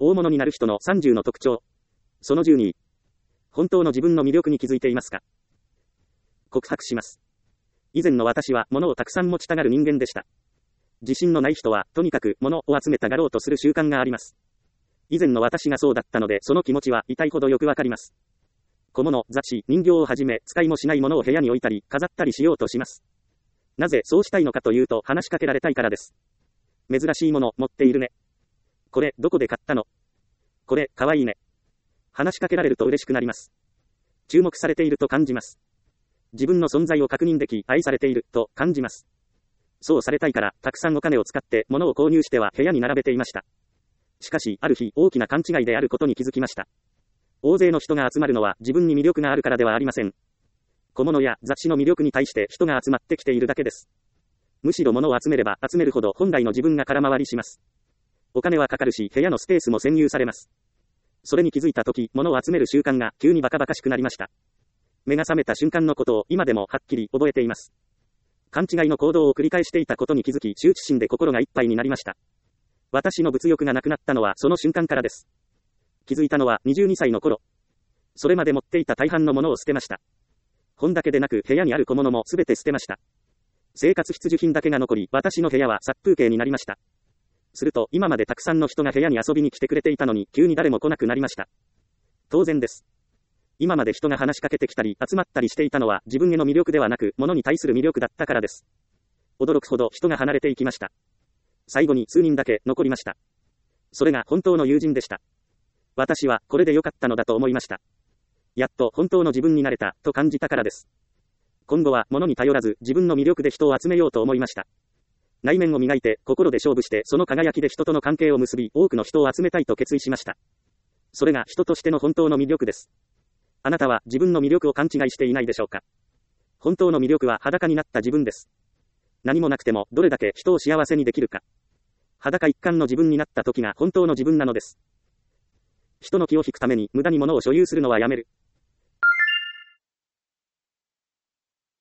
大物になる人の30の特徴。その12。本当の自分の魅力に気づいていますか？告白します。以前の私は物をたくさん持ちたがる人間でした。自信のない人は、とにかく物を集めたがろうとする習慣があります。以前の私がそうだったので、その気持ちは痛いほどよくわかります。小物、雑誌、人形をはじめ、使いもしないものを部屋に置いたり、飾ったりしようとします。なぜそうしたいのかというと、話しかけられたいからです。珍しいもの、持っているね。これ、どこで買ったの？これ、かわいいね。話しかけられると嬉しくなります。注目されていると感じます。自分の存在を確認でき、愛されている、と感じます。そうされたいから、たくさんお金を使って、物を購入しては部屋に並べていました。しかし、ある日、大きな勘違いであることに気づきました。大勢の人が集まるのは、自分に魅力があるからではありません。小物や雑誌の魅力に対して人が集まってきているだけです。むしろ物を集めれば集めるほど本来の自分が空回りします。お金はかかるし、部屋のスペースも占有されます。それに気づいたとき、物を集める習慣が急にバカバカしくなりました。目が覚めた瞬間のことを今でもはっきり覚えています。勘違いの行動を繰り返していたことに気づき、羞恥心で心がいっぱいになりました。私の物欲がなくなったのはその瞬間からです。気づいたのは22歳の頃。それまで持っていた大半のものを捨てました。本だけでなく部屋にある小物もすべて捨てました。生活必需品だけが残り、私の部屋は殺風景になりました。すると、今までたくさんの人が部屋に遊びに来てくれていたのに、急に誰も来なくなりました。当然です。今まで人が話しかけてきたり、集まったりしていたのは、自分への魅力ではなく、物に対する魅力だったからです。驚くほど人が離れていきました。最後に数人だけ残りました。それが本当の友人でした。私は、これで良かったのだと思いました。やっと本当の自分になれた、と感じたからです。今後は物に頼らず、自分の魅力で人を集めようと思いました。内面を磨いて、心で勝負して、その輝きで人との関係を結び、多くの人を集めたいと決意しました。それが人としての本当の魅力です。あなたは自分の魅力を勘違いしていないでしょうか？本当の魅力は裸になった自分です。何もなくても、どれだけ人を幸せにできるか。裸一貫の自分になった時が本当の自分なのです。人の気を引くために無駄に物を所有するのはやめる。